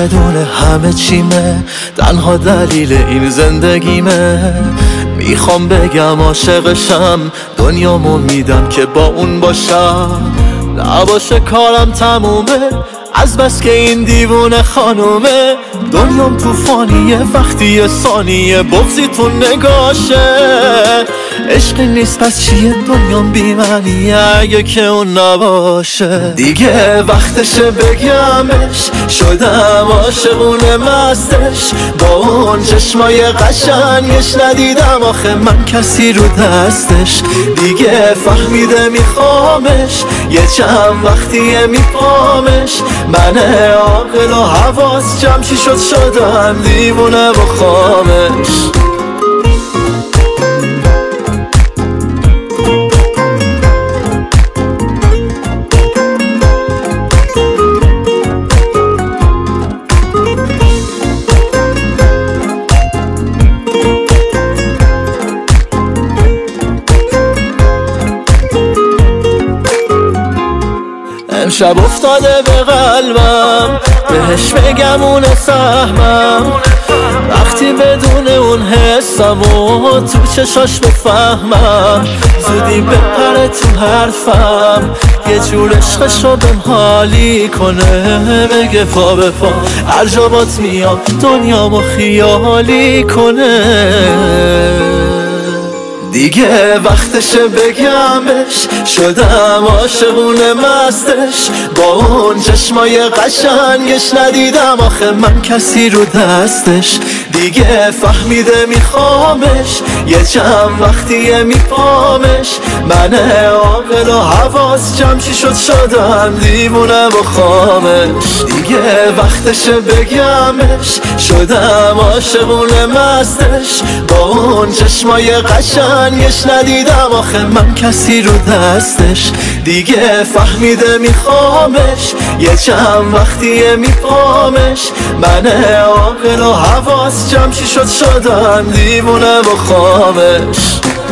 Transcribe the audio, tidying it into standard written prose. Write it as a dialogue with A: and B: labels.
A: بدون همه چیمه، تنها دلیل این زندگیمه. میخوام بگم عاشقشم، دنیامو میدم که با اون باشم. نباشه کارم تمومه، از بس که این دیوونه خانومه. دنیام توفانیه وقتی یه ثانیه بغضی تو نگاشه. عشقی نیست پس چیه دنیام بی‌معنیه اگه که اون نباشه. دیگه وقتشه بگمش، شدم عاشقونه مستش. با اون چشمای قشنگش ندیدم آخه من کسی رو دستش. دیگه فهمیده میخوامش، یه چند وقتیه میپامش. من عاقل و حواس جمع چی شدم دیوونه و خامش. امشب افتاده به قلبم، بهش بگم اون سهمم. وقتی بدون اون حسم و تو چشاش بفهمم، زودی بپره تو حرفم. یه جور عشقشو بهم حالی کنه، بگه پا به پا هر جا بات میام دنیامو خیالی کنه. دیگه وقتشه بگمش، شدم عاشقونه مستش. با اون چشمای قشنگش ندیدم آخه من کسی رو دستش. دیگه فهمیده میخوامش، یه چند وقتیه میپامش. من عاقل و حواس جمع چی شدم دیوونه و خامش. دیگه وقتشه بگمش، شدم عاشقونه مستش. با اون چشمای قشنگش ندیدم آخه من کسی رو دستش. دیگه فهمیده میخوامش، یه چند وقتیه میپامش. من عاقل و حواس جمع چی شدم دیوونه و خامش.